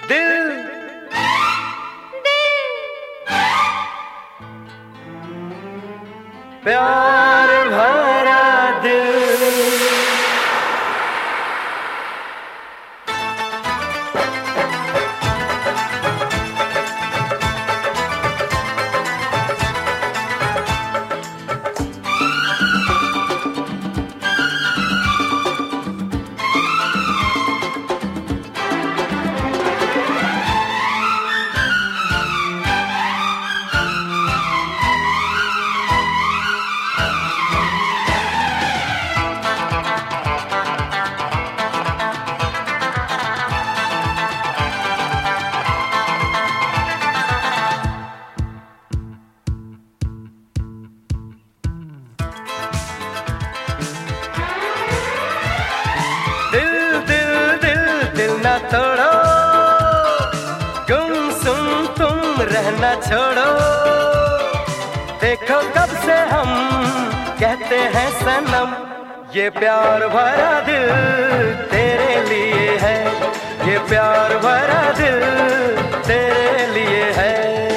दिल प्यार भरा दिल। ना तोड़ो, गुमसुम तुम रहना छोड़ो। देखो कब से हम कहते हैं सनम, ये प्यार भरा दिल तेरे लिए है, ये प्यार भरा दिल तेरे लिए है।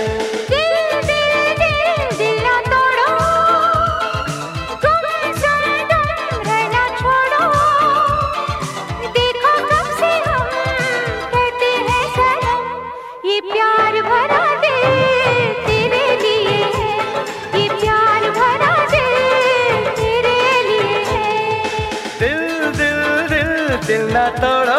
दिल ना तोड़ो।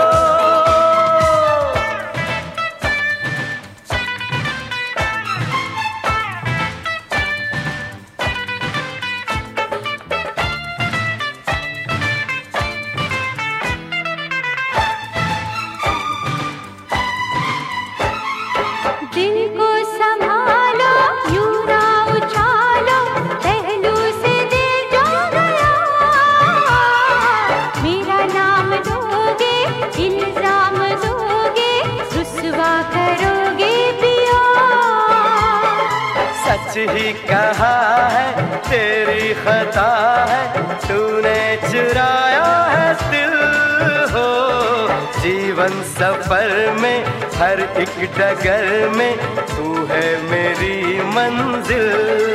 दिल को संभालो, यूं ना उछालो, पहलू से दिल जो गया। मेरा नाम दोगे, इल्जाम दोगे, रुसवा करोगे पिया। सच ही कहा है, तेरी खता है, तूने चुराया है दिल हो। जीवन सफर में हर एक डगर में तू है मेरी मंजिल।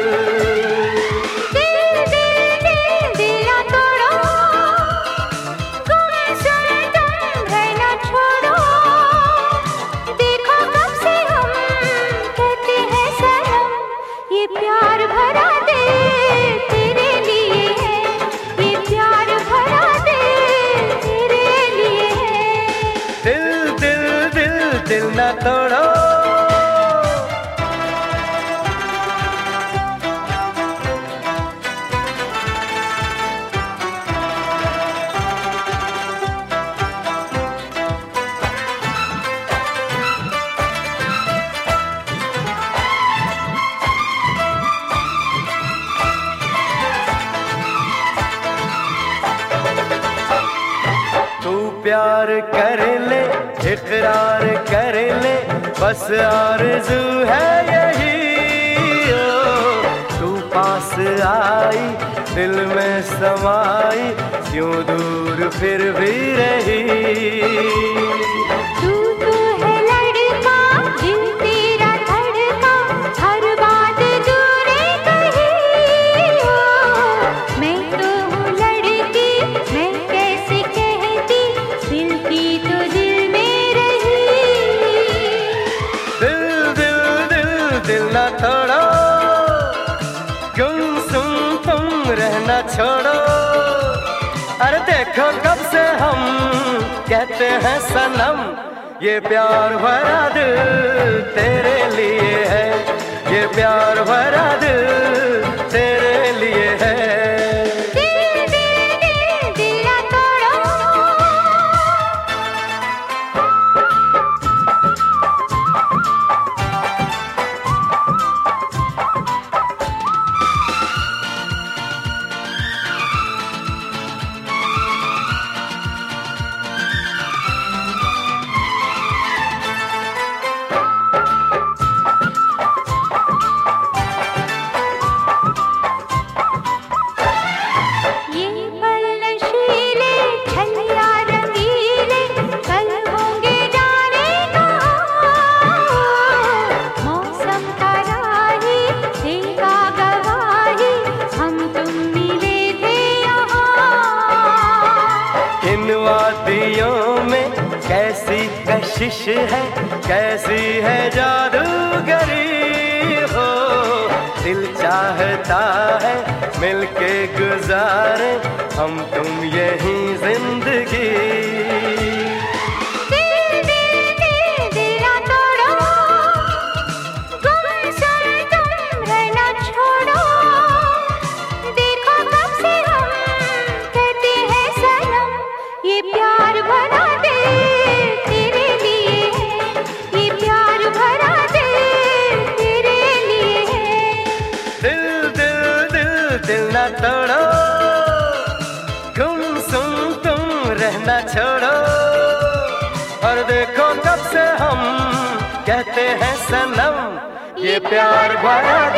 प्यार भरा दिल तेरे लिए है, ये प्यार भरा दिल तेरे लिए है। दिल दिल दिल दिल ना तोड़ो। प्यार कर ले, इकरार कर ले, बस आरज़ू है यही। ओ तू पास आई, दिल में समाई, क्यों दूर फिर भी रही। तू तो है लड़का, दिल तेरा धड़का, हर बात दूरे कही। मैं तो हूँ लड़की, मैं कैसे कहती, दिल की तो दिल में रही। दिल दिल दिल दिल ना तोड़ो, गुमसुम तुम रहना छोड़ो। अरे देखो कब से हम कहते हैं सनम, ये प्यार भरा दिल तेरे लिए है, ये प्यार भरा दिल तेरे लिए है। कोशिश है कैसी है जादूगरी हो, दिल चाहता है मिलके गुजारे हम तुम यही जिंदगी। दिल ना तोड़ो, गुमसुम तुम रहना छोड़ो, और देखो कब से हम कहते हैं सनम, ये प्यार भरा